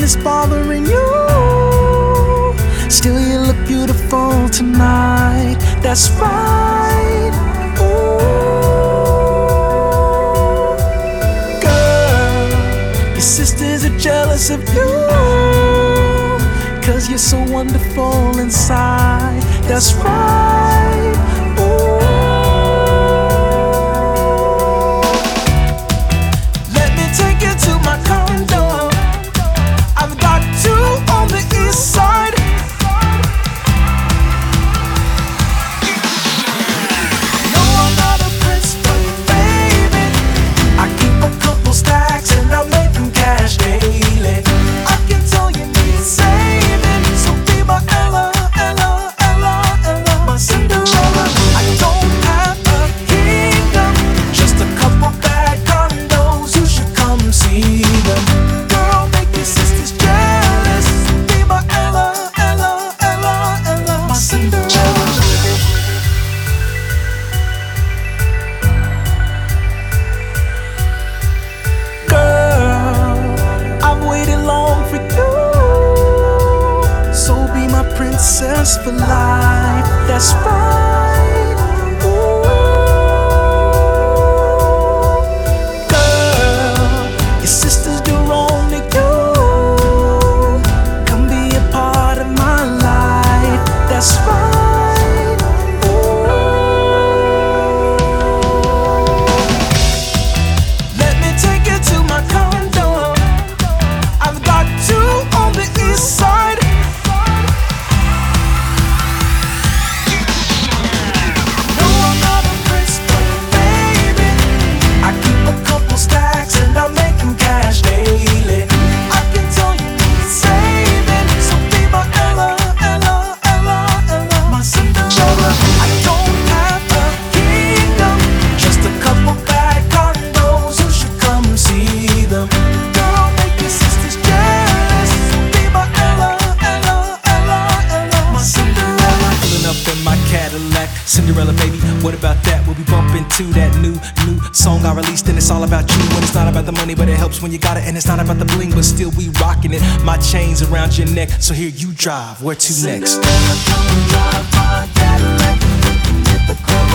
is bothering you. Still you look beautiful tonight. That's right. Ooh. Girl, your sisters are jealous of you, 'cause you're so wonderful inside. That's right. Ooh. Let me take you to my condo. I've got two on the east side. No, I'm not a prince, but baby, I keep a couple stacks and I make them cash daily. I can tell you need saving, so be my Ella, Ella, Ella, Ella, my Cinderella. I don't have a kingdom, just a couple bad condos. You should come see them. Girl, make your sisters jealous. Be my Ella, Ella, Ella, Ella, my Cinderella. Girl, I've waited long for you, so be my princess for life. That's right. Ooh. Girl, your sisters do wrong to you. Come be a part of my life. That's right. Ooh. Let me take you to my condo. I've got two on the east side. No, I'm not a prince, but baby, I keep a couple stacks and I make them cash daily. I can tell you need saving, so be my Ella, Ella, Ella, Ella, my Cinderella. I don't have a kingdom, just a couple bad condos. You should come see them. Girl, make your sisters jealous. Be my Ella, Ella, Ella, Ella, my Cinderella. Pulling up in my Cadillac, Cinderella baby, what about that? We'll be bumping to that new song I released, and it's all about you. And it's not about the money, but it helps when you got it. And it's not about the bling, but still we rocking it. My chains around your neck, so here you drive. Where to next? Cinderella, come drive my Cadillac. Hit the club.